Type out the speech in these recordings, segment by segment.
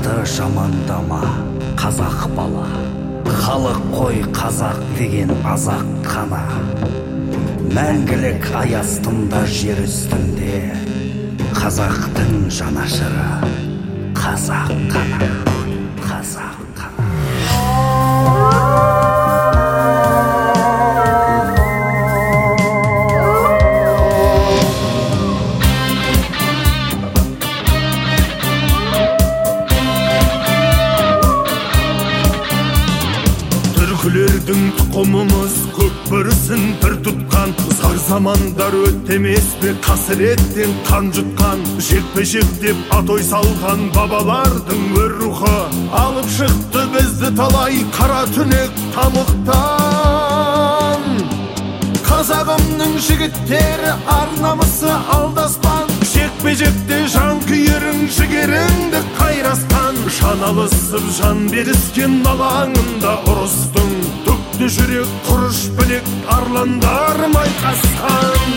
қазақты жамандама, қазақ бала. Халық қой қазақ деген азақ қана. Мәңгілік аястымда жер үстінде, қазақтың жанашыры қазақ қана, қазақ қана. Түркілердің тұқымымыз көп бүрісін бір тұтқан, зар замандар өтемес пе қасіреттен қан жұтқан, жекпе-жек деп атой салған бабалардың өр рухы алып шықты бізді талай қара түнек тамұқтан. Қазағымның жігіттері ар намысы алдаспан, жекпе-жекте жан күйерің жігеріңді қайрасқан, жан алысып жан беріскен алаңында ұрыстың, түкті жүрек құрыш білек арландар майқасқан.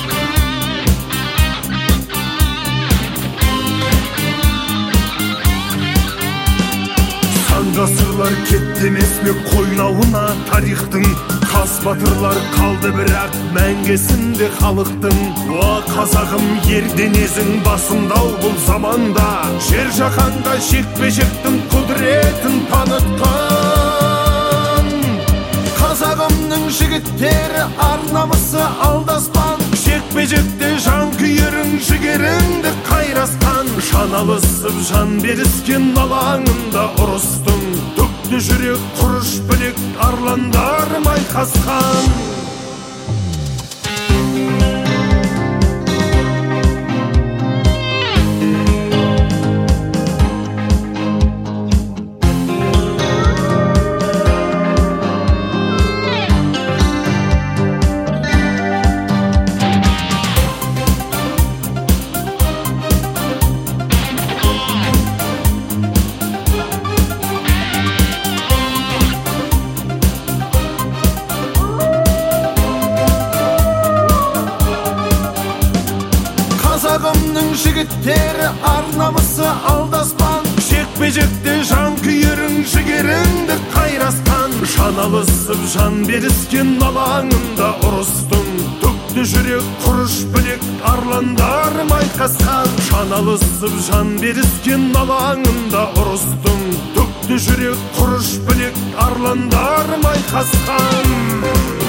Сан ғасырлар кетті емес пе қойнауына тарихтың, қас батырлар қалды бірақ мәңгесінде халықтың. О қазағым, ерденезің басындау бұл заманда, жер жаһанда жекпе-жектің құдіретін танытқан. Қазағымның жігіттері ар намысы алдаспан, жекпе-жекте жан күйерің жігеріңді қайрасқан, жан алысып жан беріскен алаңында ұрыстың, түкті жүрек құрыш білек арландар майқасқан. Қазағымның жігіттері ар намысы алдаспан, жекпе-жекте жан күйерің жігеріңді қайрасқан, жан алысып жан беріскен алаңында ұрыстың, түкті жүрек құрыш білек арландар майқасқан. Жан алысып жан беріскен алаңында ұрыстың, түкті жүрек құрыш білек арландар майқасқан.